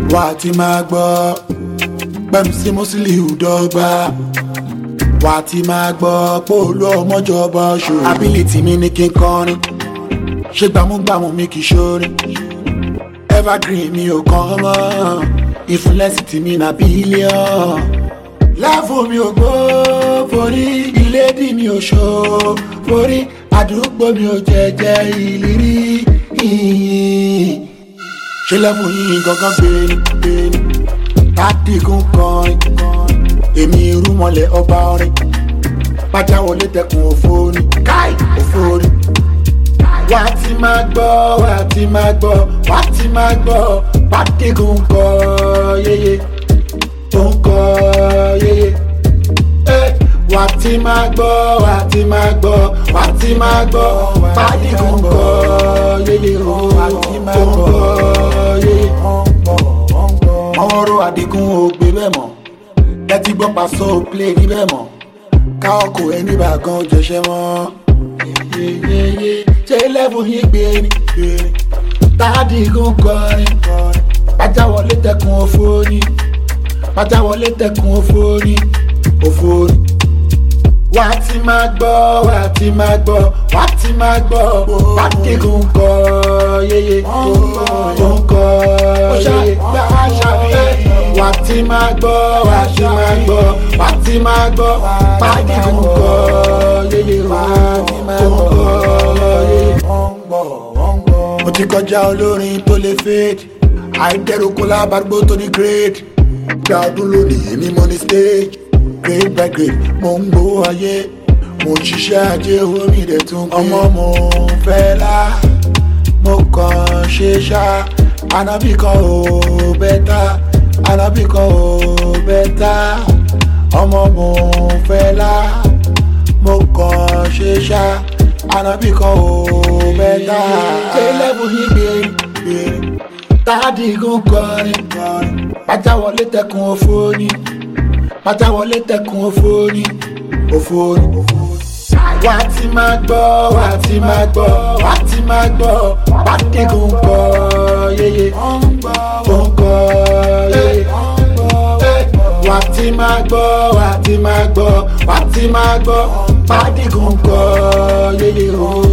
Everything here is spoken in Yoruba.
wà á ti máa gbọ́ pẹ̀lú sí Musiliu Dọ́gba wà á ti máa gbọ́ pòlú ọmọjọba ṣò. ability mi ní kí n kọrin ṣe gbàmúgbàmù mi kì í ṣorin evergreen mi ò kàn mọ́ influence ti mi na bílíọ̀n láàfù mi ò gbó forí ìlédì mi ò ṣó forí àdúgbò mi ò jẹjẹ ìlérí ṣe lẹ́fù yìí gangan gbéni tádìgún kọrin èmi irúmọlẹ̀ ọba orin pàjáwọlé tẹkùn òfòrí káì òfòrí wà á ti máa gbọ́ wà á ti máa gbọ́ wà á ti máa gbọ́ tádìgún kọ yéyé tó ń kọ yéyé wà á ti máa gbọ́ wà á ti máa gbọ́ wà á ti máa gbọ́ tádìgún kọ yéyé tó ń kọ yéyé ọ̀rọ̀ Àdìgún ò gbé bẹ́ẹ̀ mọ́ lẹ́tí gbọ́ Paso play níbẹ̀ mọ́ ká ọkọ̀ ẹni bá gan jẹ̀ṣẹ̀ mọ́ ṣe lẹ́fù yín gbé ni Tádìgún kọrin pàjáwọlé tẹkùn òfòrí pàjáwọlé tẹkùn òfòrí òfòrí wà á ti máa gbọ́ wà á ti máa gbọ́ wà á ti máa gbọ́ Tádìgún kọ yéyé tó ń kọ yéyé wà á ti máa gbọ́ wà á ti máa gbọ́ wà á ti máa gbọ́ Tádìgún kọ yéyé tó ń kọ yéyé. mo ti kọjá olórin tó lè fade àìdẹ́rù kó lábàgbó tó ní grade gbàdún lónìí èmi mo ní stage grade by grade mo ń gbowó ayé mo ń ṣiṣẹ́ ajé owó mi dẹ̀ tún pé ọmọ mo fẹ́ lá mo kàn ṣe ṣá ànábì kan ò bẹ́tà ànábì kan ò bẹ́tà ọmọ mo fẹ́ lá mo kàn ṣe ṣá ànábì kan ò bẹ́tà ṣé lẹ́bù yín gbé Tádìgún kọrin pàjáwọlé tẹkùn òfòrí pàjáwọlé tẹkùn òfòrí òfòrí wà á ti máa gbọ́ wà á ti máa gbọ́ wà á ti máa gbọ́ Tádìgún kọ yéyé tó ń kọ yéyé wà á ti máa gbọ́ wà á ti máa gbọ́ wà á ti máa gbọ́ Tádìgún kọ yéyé.